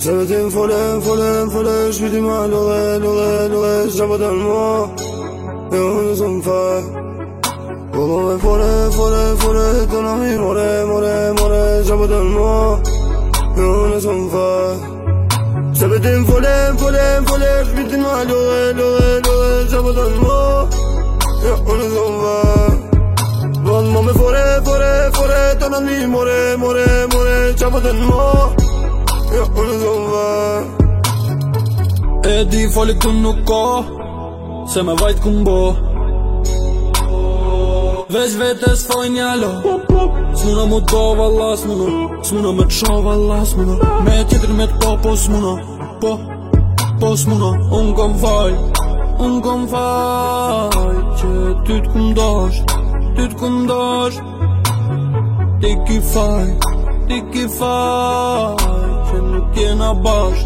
Sevetim fole Shpiti ma lodhe Zhaba dan mo Jo në zëm fa Volove fole Tona mi more Zhaba dan mo Jo në zëm fa Sevetim fole Shpiti ma lodhe Zhaba dan mo Jo në zëm fa Volmo me fore Tona mi more Zhaba dan mo Jo në zëm fa E di fali këtu nuk ka Se me vajt kumbo Veç vetes foj njalo S'muna mu do valla S'muna me t'sho valla Me tjetër me t'po po s'muna Po s'muna Unë kom faj Që ty t'kum dash Ti ki faj Që nuk jena bash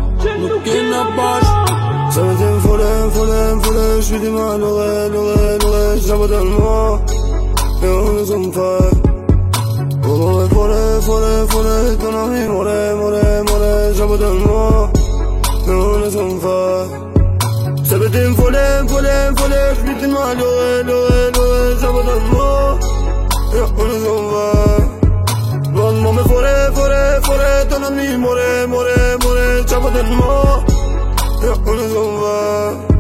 Sevetim fole Shpiti ma lodhe Zhaba dan mo Jo në zëm fa Volove fole Tona mi more Zhaba dan mo Jo në zëm fa Sevetim fole Shpiti ma lodhe Zhaba dan mo Jo në zëm fa Volmo me fore Tona mi more Zhaba dan mo Jo në zëm fa